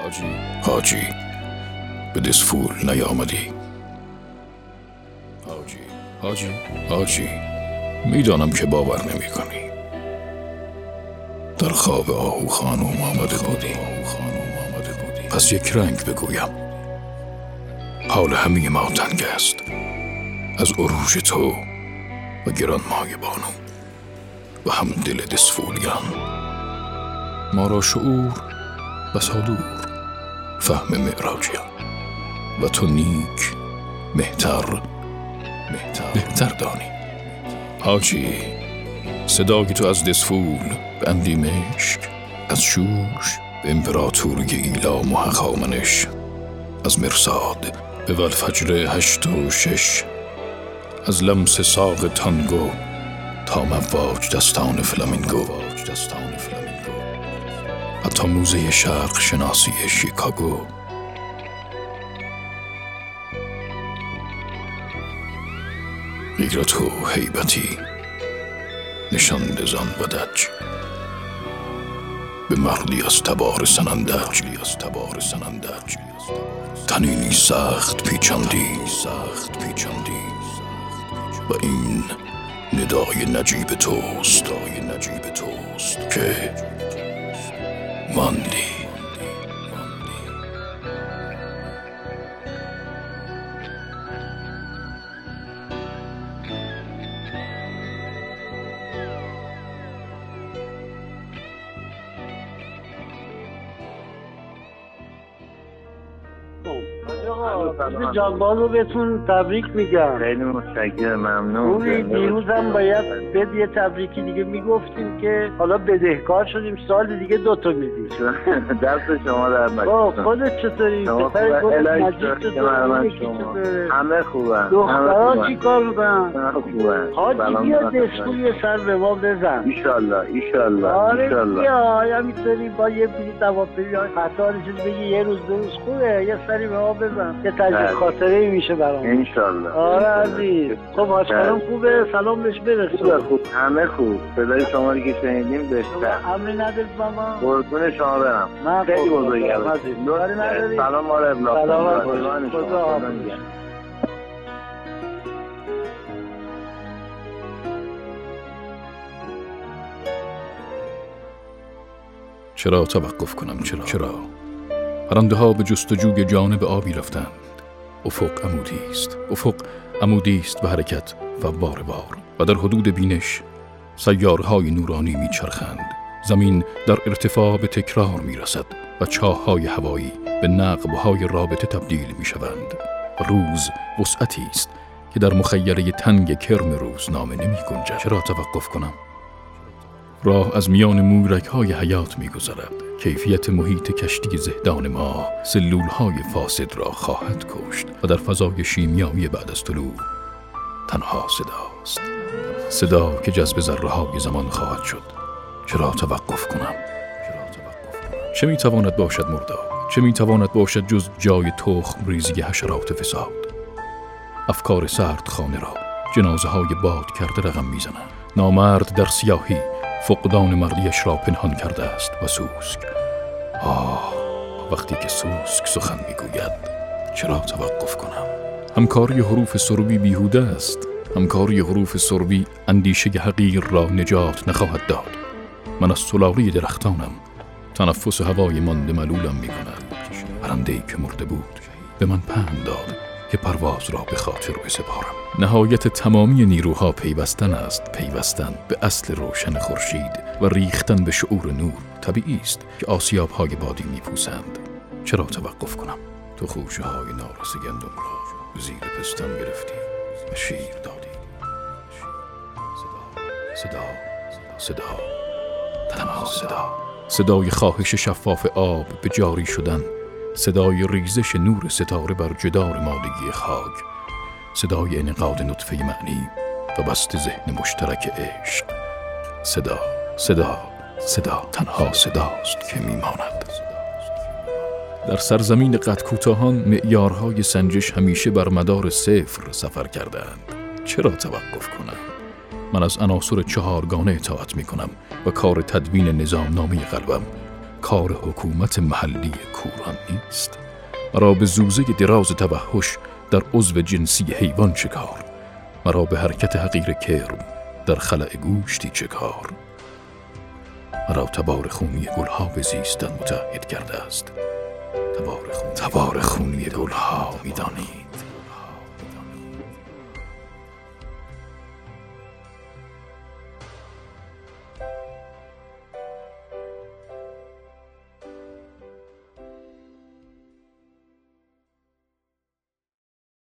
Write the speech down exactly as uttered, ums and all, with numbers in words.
حاجی حاجی به دسفول نیامدی. حاجی حاجی حاجی میدانم که باور نمی کنی. در خواب آهو خانم آمده بودی. پس یک رنگ بگویم. حال همه ما تنگ است از عروج تو و گرانمایه بانو و هم دل دسفولیان. ما را شعور بسا دور فهم معراجیان و تو نیک مهتر بهتر دانی. حاجی صدای تو از دسفول به اندیم عشق، از شوش به امپراتوری ایلام و هخامنش، از مرصاد به والفجر هشت و شش، از لمس ساق تانگو تا مواج دستان فلامینگو، حتی موزه شرق شناسی شیکاگو. غیرت و هیبتی نشانده زان ودج به مردی از تبار سنندج. تنینی سخت پیچاندی و این ندای نجیب توست که ماندی. آقا جانبان رو بهتون تبریک میگم. خیلی متشکرم، ممنون. خوبی دیروزم باید بد یه تبریکی دیگه میگفتیم که حالا بدهکار شدیم، سال دیگه دوتا میدیم. دست شما در مجلس. خودت چطوری؟ پسر گفت مجید چطوره؟ همه خوبن. دخترها چی کار میکنن؟ همه خوبن. حاجی بیا دسکول یه سر به ما بزن. ایشالله ایشالله. آره بیا همینطوری با یه بلیط هواپیمی قطار چیز بگی یه روز دو روز خوبه یه سری به ما بزن. یه تجربه خاطره ای میشه برام. انشالله. آره عزیز. خب حاج خانم خوبه؟ سلام بهش برسون. خوب همه خوب. صدای شما رو که شنیدیم بهتر. امری ندارید ماما؟ قربون شما برم. من خیلی بزرگم. سلام ما رو ابلاغ کنید. سلام. چرا توقف کنم؟ چرا؟ چرا؟ پرنده ها به جستجوی جانب آبی رفتند. افق عمودی است. افق عمودی است و حرکت فوار بار و در حدود بینش سیارهای نورانی میچرخند. زمین در ارتفاع به تکرار میرسد و چاه‌های هوایی به نقب‌های رابطه تبدیل میشوند. روز وسعتی است که در مخیله تنگ کرم روزنامه نمی گنجد. چرا توقف کنم؟ راه از میان مورک‌های حیات می‌گذرد. کیفیت محیط کشتی زهدان ما سلول‌های فاسد را خواهد کشت و در فضای شیمیایی بعد از طلوع تنها صداست. صدا که جذب ذره‌های زمان خواهد شد. چرا توقف کنم؟ چه می‌تواند باشد مرداب؟ چه می‌تواند باشد جز جای تخم ریزی حشرات فساد؟ افکار سرد خانه را جنازه‌های باد کرده رقم می‌زنند. نامرد در سیاهی فقدان مردیش را پنهان کرده است و سوسک. آه وقتی که سوسک سخن میگوید چرا توقف کنم؟ همکاری حروف سربی بیهوده است. همکاری حروف سربی اندیشه حقیر را نجات نخواهد داد. من از سلاله درختانم. تنفس هوای مانده ملولم میکند. پرنده‌ای که مرده بود به من پند داد که پرواز را به خاطر بسپارم. نهایت تمامی نیروها پیوستن است. پیوستن به اصل روشن خورشید و ریختن به شعور نور. طبیعی است که آسیاب‌های بادی میپوسند. چرا توقف کنم؟ تو خوشه های نارس گندم را زیر پستم گرفتی و شیر دادی. صدا صدا صدا تنها صدا صدای خواهش شفاف آب به جاری شدن. صدای ریزش نور ستاره بر جدار مادگی خاک. صدای انعقاد نطفه معنی و بست ذهن مشترک عشق. صدا صدا صدا تنها صداست که میماند. در سرزمین قد کوتاهان معیارهای سنجش همیشه بر مدار صفر سفر کردند. چرا توقف کنم؟ من از عناصر چهارگانه اطاعت می کنم و کار تدوین نظام نامه قلبم کار حکومت محلی کوران نیست. مرا به زوزه دراز توحش در عضو جنسی حیوان چه کار؟ مرا به حرکت حقیر کرم در خلأ گوشتی چه کار؟ مرا تبار خونی گلها به زیستن متعهد کرده است. تبار خونی, تبار خونی گلها می‌دانید